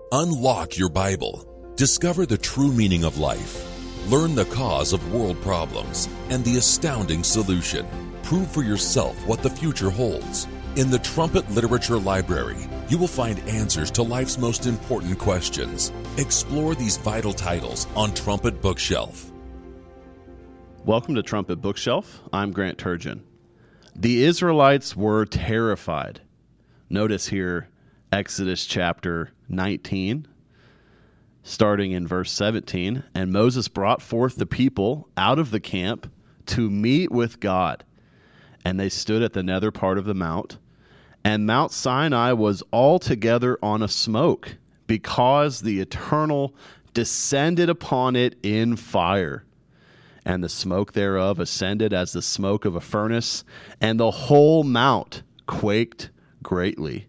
Unlock your Bible. Discover the true meaning of life. Learn the cause of world problems and the astounding solution. Prove for yourself what the future holds. In the Trumpet Literature Library, you will find answers to life's most important questions. Explore these vital titles on Trumpet Bookshelf. Welcome to Trumpet Bookshelf. I'm Grant Turgeon. The Israelites were terrified. Notice here Exodus chapter 19, starting in verse 17. And Moses brought forth the people out of the camp to meet with God. And they stood at the nether part of the mount. And Mount Sinai was altogether on a smoke, because the Eternal descended upon it in fire. And the smoke thereof ascended as the smoke of a furnace, and the whole mount quaked greatly.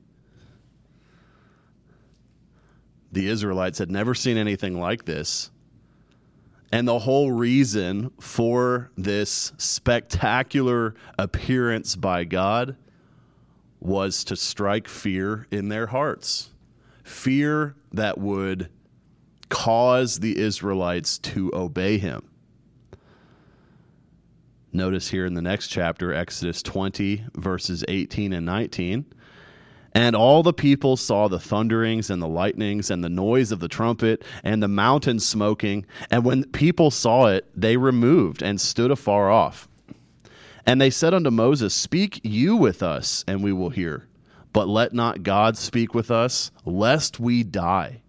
The Israelites had never seen anything like this. And the whole reason for this spectacular appearance by God was to strike fear in their hearts. Fear that would cause the Israelites to obey him. Notice here in the next chapter, Exodus 20, verses 18 and 19. And all the people saw the thunderings and the lightnings and the noise of the trumpet and the mountain smoking. And when people saw it, they removed and stood afar off. And they said unto Moses, Speak you with us, and we will hear. But let not God speak with us, lest we die.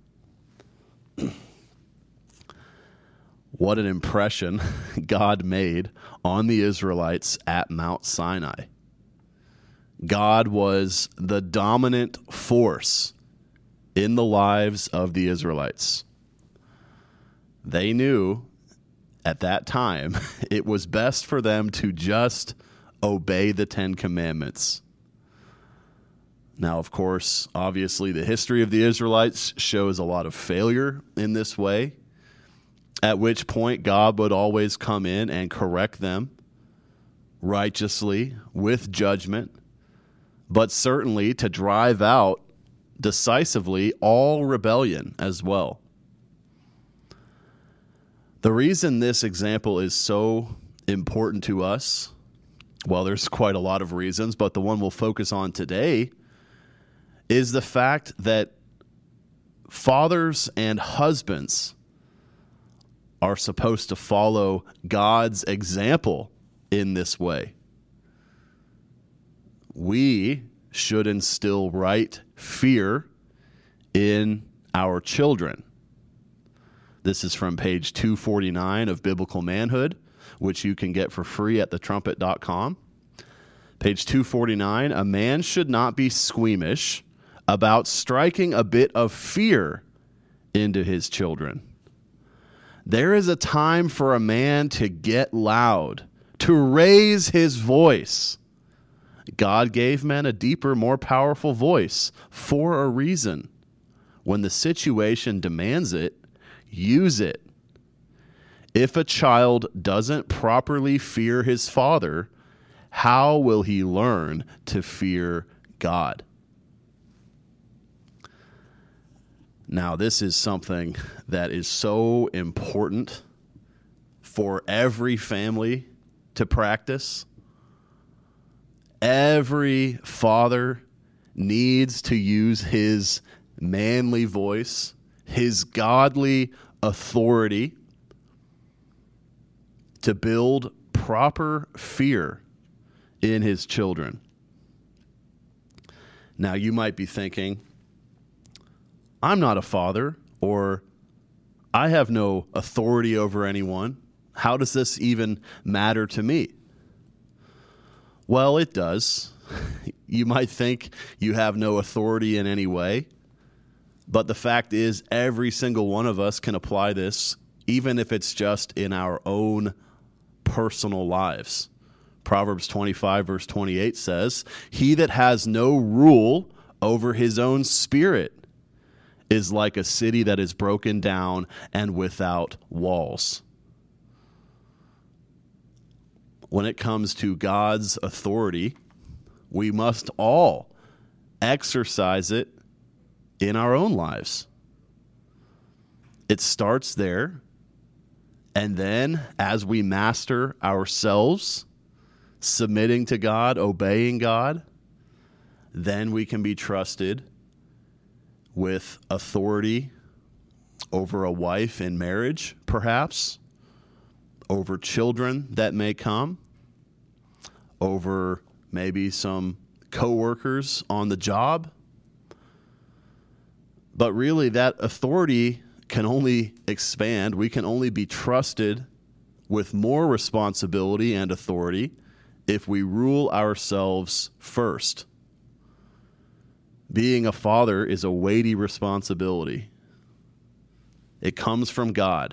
What an impression God made on the Israelites at Mount Sinai. God was the dominant force in the lives of the Israelites. They knew at that time it was best for them to just obey the Ten Commandments. Now, of course, obviously the history of the Israelites shows a lot of failure in this way, at which point God would always come in and correct them righteously with judgment, but certainly to drive out decisively all rebellion as well. The reason this example is so important to us, well, there's quite a lot of reasons, but the one we'll focus on today is the fact that fathers and husbands are supposed to follow God's example in this way. We should instill right fear in our children. This is from page 249 of Biblical Manhood, which you can get for free at thetrumpet.com. Page 249, a man should not be squeamish about striking a bit of fear into his children. There is a time for a man to get loud, to raise his voice. God gave men a deeper, more powerful voice for a reason. When the situation demands it, use it. If a child doesn't properly fear his father, how will he learn to fear God? Now, this is something that is so important for every family to practice. Every father needs to use his manly voice, his godly authority to build proper fear in his children. Now, you might be thinking, I'm not a father, or I have no authority over anyone. How does this even matter to me? Well, it does. You might think you have no authority in any way, but the fact is every single one of us can apply this, even if it's just in our own personal lives. Proverbs 25, verse 28 says, He that has no rule over his own spirit is like a city that is broken down and without walls. When it comes to God's authority, we must all exercise it in our own lives. It starts there. And then as we master ourselves, submitting to God, obeying God, then we can be trusted with authority over a wife in marriage, perhaps, over children that may come, over maybe some coworkers on the job. But really, that authority can only expand. We can only be trusted with more responsibility and authority if we rule ourselves first. Being a father is a weighty responsibility. It comes from God.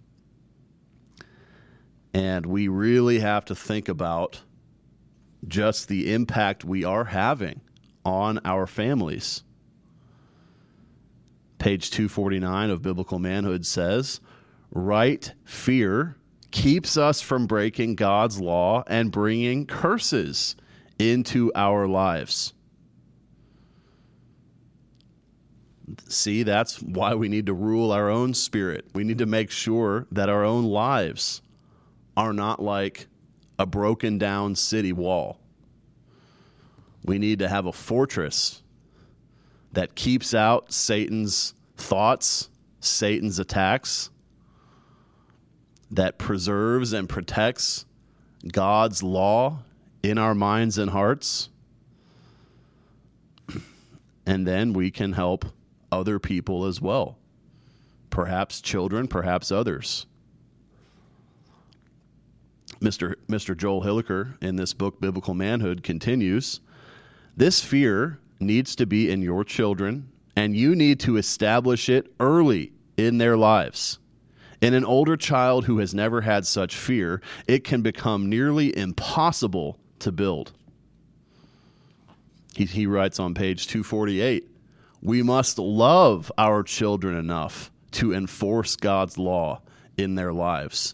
And we really have to think about just the impact we are having on our families. Page 249 of Biblical Manhood says, right fear keeps us from breaking God's law and bringing curses into our lives. See, that's why we need to rule our own spirit. We need to make sure that our own lives are not like a broken down city wall. We need to have a fortress that keeps out Satan's thoughts, Satan's attacks, that preserves and protects God's law in our minds and hearts. And then we can help other people as well. Perhaps children, perhaps others. Mr. Joel Hilliker in this book, Biblical Manhood, continues, this fear needs to be in your children, and you need to establish it early in their lives. In an older child who has never had such fear, it can become nearly impossible to build. He writes on page 248, we must love our children enough to enforce God's law in their lives.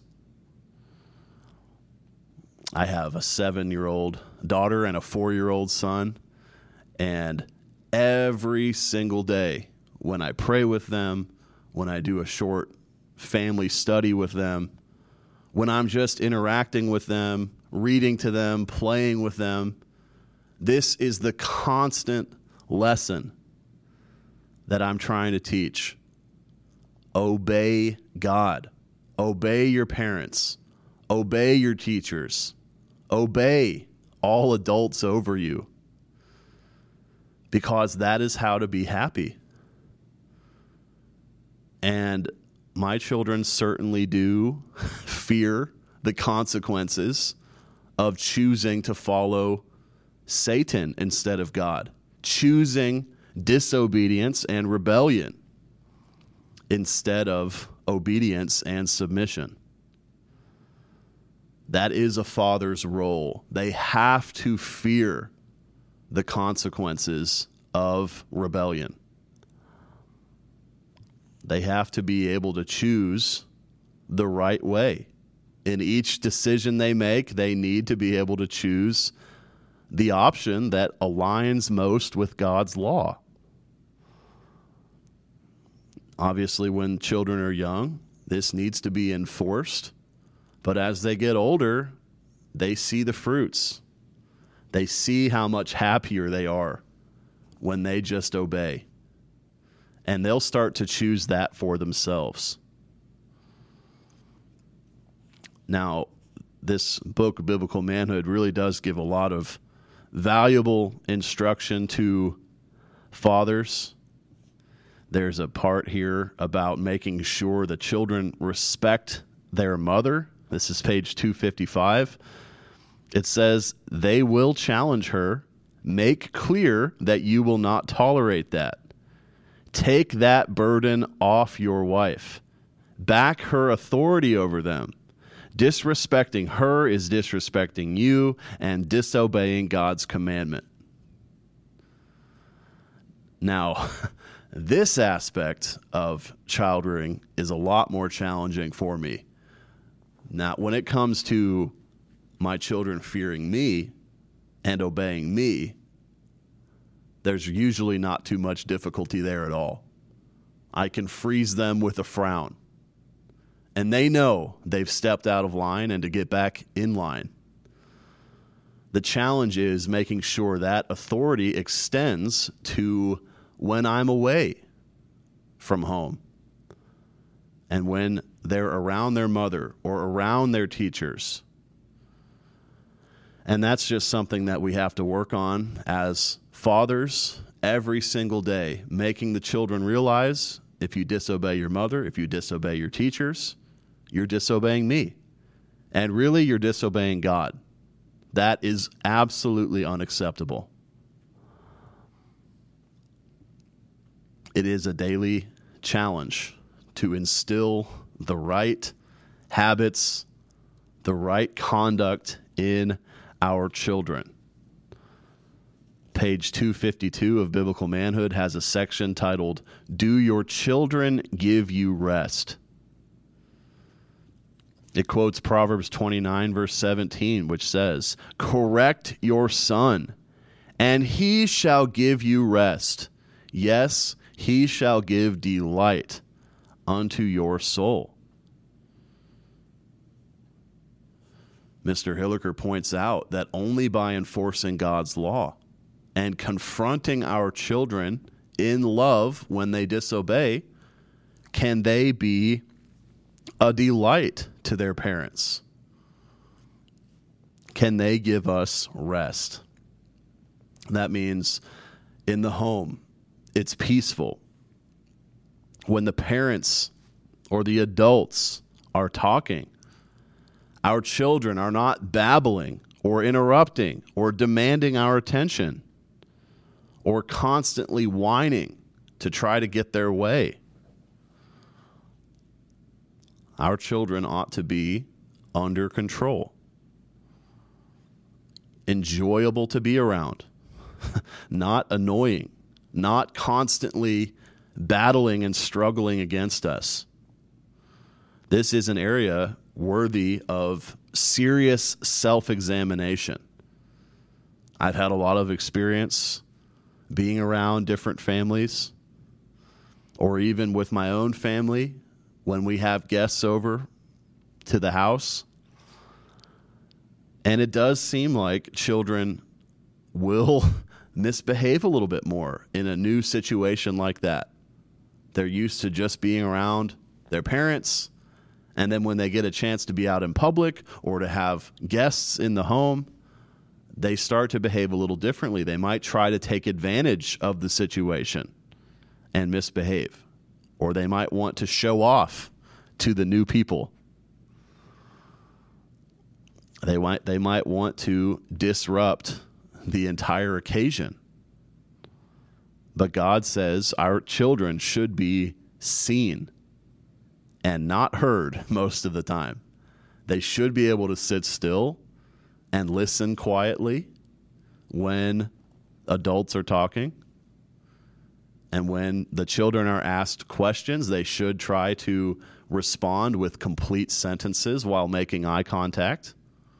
I have a 7-year-old daughter and a 4-year-old son, and every single day when I pray with them, when I do a short family study with them, when I'm just interacting with them, reading to them, playing with them, this is the constant lesson that I'm trying to teach. Obey God. Obey your parents. Obey your teachers. Obey all adults over you. Because that is how to be happy. And my children certainly do fear the consequences of choosing to follow Satan instead of God, choosing disobedience and rebellion instead of obedience and submission. That is a father's role. They have to fear the consequences of rebellion. They have to be able to choose the right way. In each decision they make, they need to be able to choose the option that aligns most with God's law. Obviously, when children are young, this needs to be enforced. But as they get older, they see the fruits. They see how much happier they are when they just obey. And they'll start to choose that for themselves. Now, this book, Biblical Manhood, really does give a lot of valuable instruction to fathers. There's a part here about making sure the children respect their mother. This is page 255. It says, they will challenge her. Make clear that you will not tolerate that. Take that burden off your wife. Back her authority over them. Disrespecting her is disrespecting you and disobeying God's commandment. Now, this aspect of child rearing is a lot more challenging for me. Now, when it comes to my children fearing me and obeying me, there's usually not too much difficulty there at all. I can freeze them with a frown. and they know they've stepped out of line and to get back in line. The challenge is making sure that authority extends to when I'm away from home and when they're around their mother or around their teachers. And that's just something that we have to work on as fathers every single day, making the children realize if you disobey your mother, if you disobey your teachers, you're disobeying me. And really, you're disobeying God. That is absolutely unacceptable. It is a daily challenge to instill the right habits, the right conduct in our children. Page 252 of Biblical Manhood has a section titled, "Do Your Children Give You Rest?" It quotes Proverbs 29, verse 17, which says, "Correct your son, and he shall give you rest. Yes, he shall give delight unto your soul." Mr. Hilliker points out that only by enforcing God's law and confronting our children in love when they disobey can they be a delight to their parents. Can they give us rest? That means in the home, it's peaceful. When the parents or the adults are talking, our children are not babbling or interrupting or demanding our attention or constantly whining to try to get their way. Our children ought to be under control, enjoyable to be around, not annoying, not constantly battling and struggling against us. This is an area worthy of serious self-examination. I've had a lot of experience being around different families, or even with my own family when we have guests over to the house. And it does seem like children will misbehave a little bit more in a new situation like that. They're used to just being around their parents, and then when they get a chance to be out in public or to have guests in the home, they start to behave a little differently. They might try to take advantage of the situation and misbehave, or they might want to show off to the new people. They might want to disrupt the entire occasion. But God says our children should be seen and not heard most of the time. They should be able to sit still and listen quietly when adults are talking. And when the children are asked questions, they should try to respond with complete sentences while making eye contact.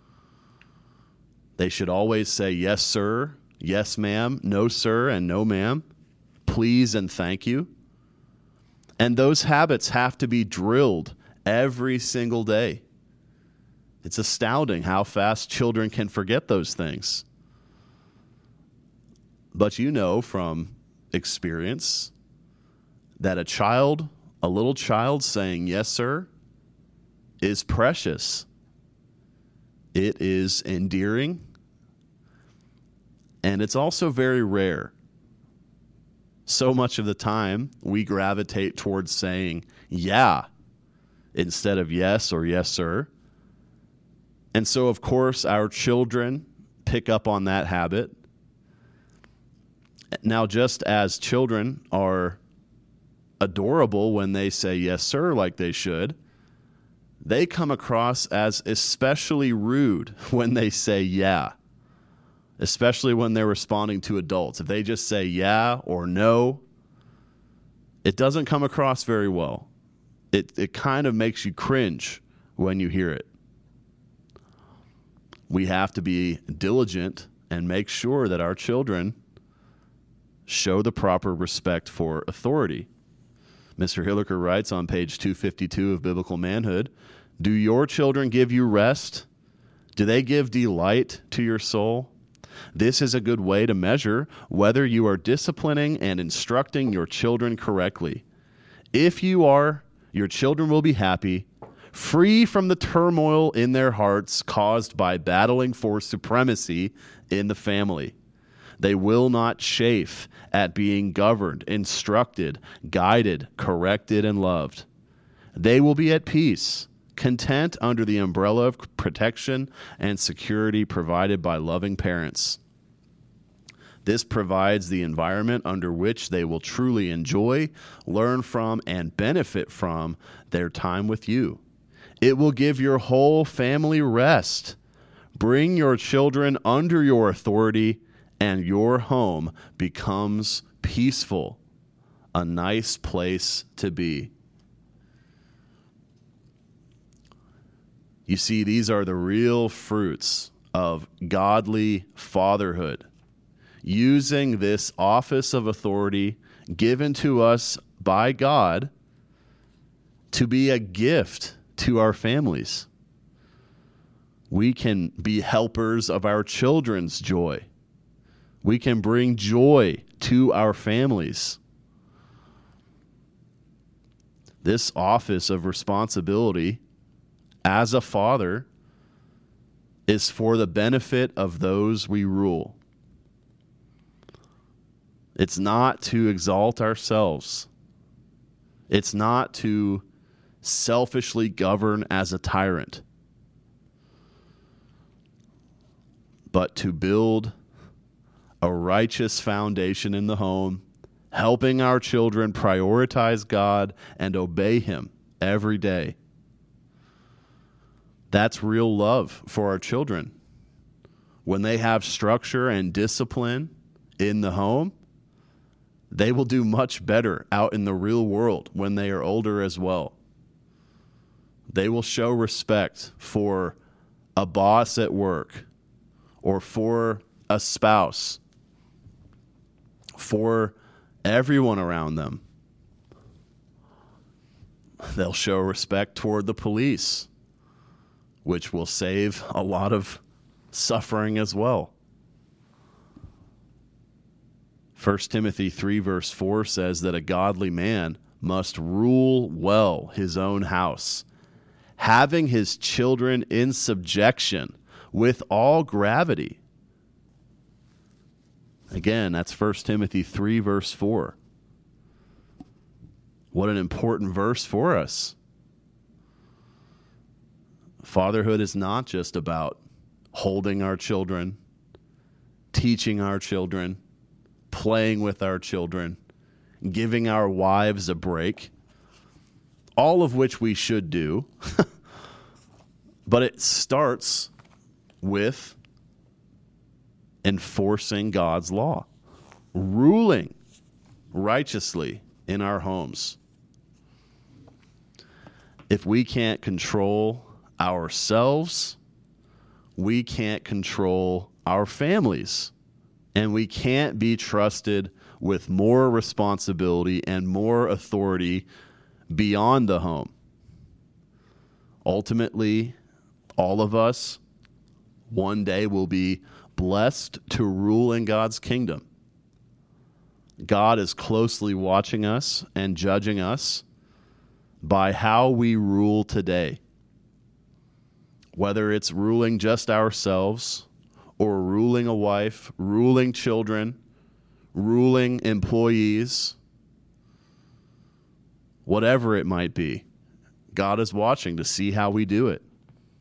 They should always say, "Yes, sir," "Yes, ma'am," "No, sir," and "No, ma'am," "Please," and "Thank you." And those habits have to be drilled every single day. It's astounding how fast children can forget those things. But you know from experience that a little child saying "Yes, sir," is precious. It is endearing, and it's also very rare. So much of the time, we gravitate towards saying "yeah" instead of "yes" or "yes, sir." And so, of course, our children pick up on that habit. Now, just as children are adorable when they say "yes, sir," like they should, they come across as especially rude when they say "yeah," especially when they're responding to adults. If they just say "yeah" or "no," it doesn't come across very well. It kind of makes you cringe when you hear it. We have to be diligent and make sure that our children show the proper respect for authority. Mr. Hilliker writes on page 252 of Biblical Manhood, do your children give you rest? Do they give delight to your soul? This is a good way to measure whether you are disciplining and instructing your children correctly. If you are, your children will be happy, free from the turmoil in their hearts caused by battling for supremacy in the family. They will not chafe at being governed, instructed, guided, corrected, and loved. They will be at peace, content under the umbrella of protection and security provided by loving parents. This provides the environment under which they will truly enjoy, learn from, and benefit from their time with you. It will give your whole family rest. Bring your children under your authority, and your home becomes peaceful, a nice place to be. You see, these are the real fruits of godly fatherhood. Using this office of authority given to us by God to be a gift to our families. We can be helpers of our children's joy. We can bring joy to our families. This office of responsibility as a father is for the benefit of those we rule. It's not to exalt ourselves. It's not to selfishly govern as a tyrant, but to build a righteous foundation in the home, helping our children prioritize God and obey Him every day. That's real love for our children. When they have structure and discipline in the home, they will do much better out in the real world when they are older as well. They will show respect for a boss at work or for a spouse, for everyone around them. They'll show respect toward the police, which will save a lot of suffering as well. 1 Timothy 3 verse 4 says that a godly man must rule well his own house, having his children in subjection with all gravity. Again, that's 1 Timothy 3 verse 4. What an important verse for us. Fatherhood is not just about holding our children, teaching our children, playing with our children, giving our wives a break, all of which we should do. But it starts with enforcing God's law, ruling righteously in our homes. If we can't control ourselves, we can't control our families. And we can't be trusted with more responsibility and more authority beyond the home. Ultimately, all of us one day will be blessed to rule in God's kingdom. God is closely watching us and judging us by how we rule today. Whether it's ruling just ourselves, or ruling a wife, ruling children, ruling employees, whatever it might be, God is watching to see how we do it.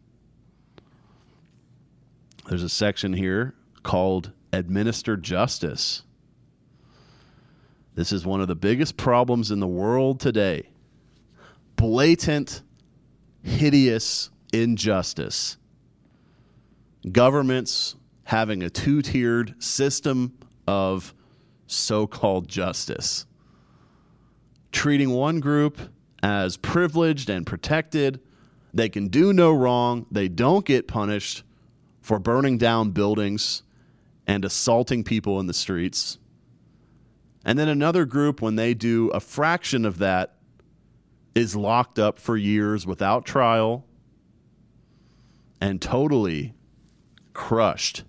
There's a section here called Administer Justice. This is one of the biggest problems in the world today. Blatant, hideous injustice. Governments having a two-tiered system of so-called justice. Treating one group as privileged and protected. They can do no wrong. They don't get punished for burning down buildings and assaulting people in the streets. And then another group, when they do a fraction of that, is locked up for years without trial and totally crushed.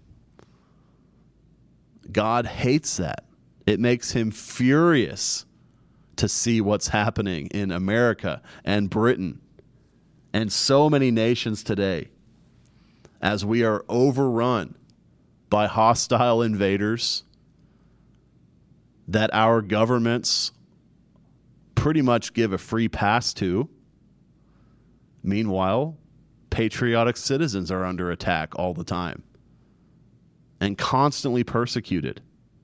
God hates that. It makes him furious to see what's happening in America and Britain and so many nations today as we are overrun by hostile invaders that our governments pretty much give a free pass to. Meanwhile, patriotic citizens are under attack all the time and constantly persecuted.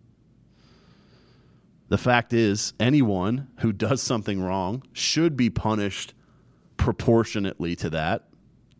The fact is, anyone who does something wrong should be punished proportionately to that.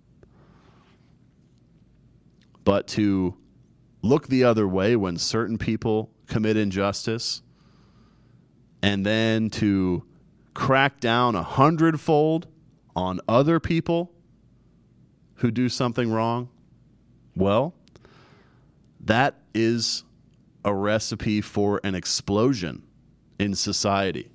But to look the other way when certain people commit injustice and then to crack down 100-fold on other people who do something wrong, well, that is a recipe for an explosion in society.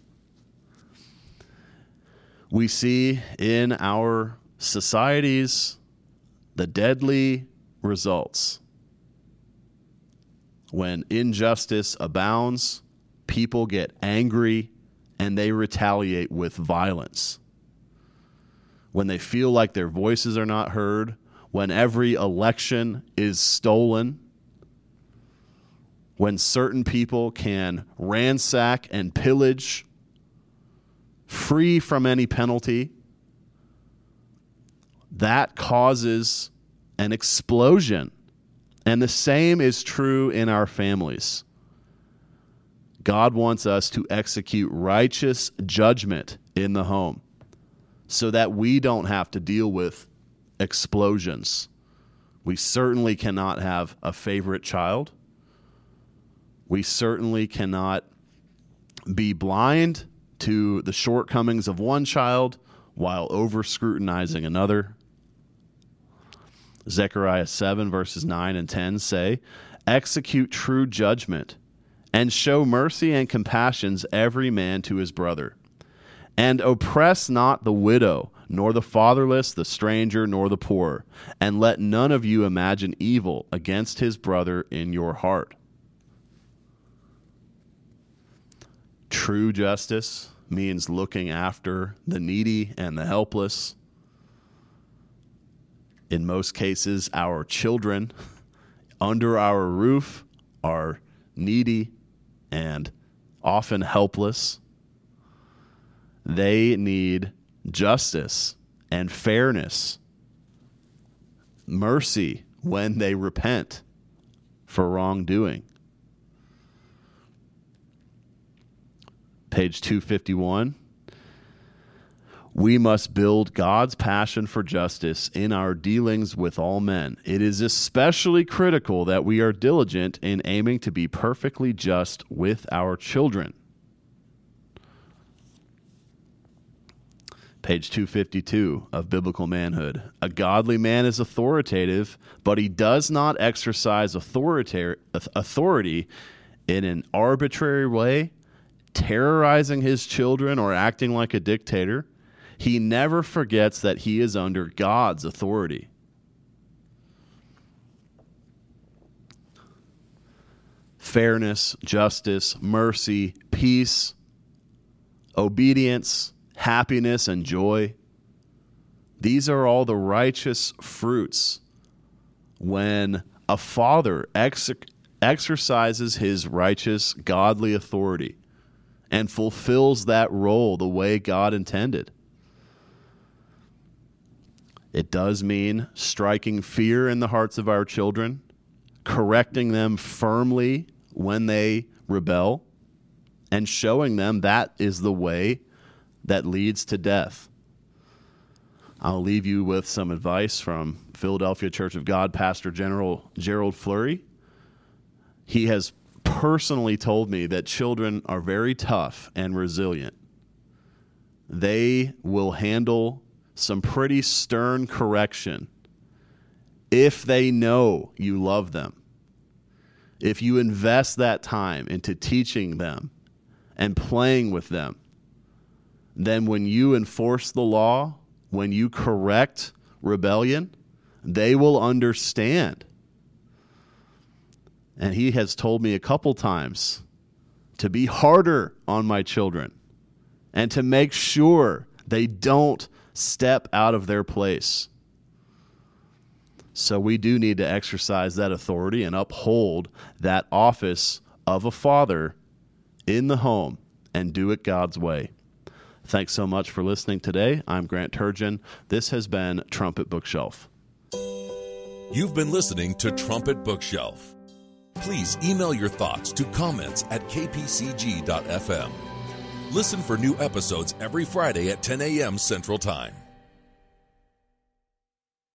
We see in our societies the deadly results. When injustice abounds, people get angry and they retaliate with violence. When they feel like their voices are not heard, when every election is stolen, when certain people can ransack and pillage free from any penalty, that causes an explosion. And the same is true in our families. God wants us to execute righteous judgment in the home so that we don't have to deal with explosions. We certainly cannot have a favorite child. We certainly cannot be blind to the shortcomings of one child while over-scrutinizing another. Zechariah 7 verses 9 and 10 say, "Execute true judgment, and show mercy and compassions every man to his brother. And oppress not the widow, nor the fatherless, the stranger, nor the poor. And let none of you imagine evil against his brother in your heart." True justice means looking after the needy and the helpless. In most cases, our children under our roof are needy and often helpless. They need justice and fairness, mercy when they repent for wrongdoing. Page 251. We must build God's passion for justice in our dealings with all men. It is especially critical that we are diligent in aiming to be perfectly just with our children. Page 252 of Biblical Manhood. A godly man is authoritative, but he does not exercise authority in an arbitrary way, terrorizing his children or acting like a dictator. He never forgets that he is under God's authority. Fairness, justice, mercy, peace, obedience, happiness, and joy. These are all the righteous fruits when a father exercises his righteous, godly authority and fulfills that role the way God intended. It does mean striking fear in the hearts of our children, correcting them firmly when they rebel, and showing them that is the way that leads to death. I'll leave you with some advice from Philadelphia Church of God Pastor General Gerald Flurry. He has personally told me that children are very tough and resilient. They will handle some pretty stern correction if they know you love them. If you invest that time into teaching them and playing with them, then when you enforce the law, when you correct rebellion, they will understand. And he has told me a couple times to be harder on my children and to make sure they don't step out of their place. So we do need to exercise that authority and uphold that office of a father in the home and do it God's way. Thanks so much for listening today. I'm Grant Turgeon. This has been Trumpet Bookshelf. You've been listening to Trumpet Bookshelf. Please email your thoughts to comments@kpcg.fm. Listen for new episodes every Friday at 10 a.m. Central Time.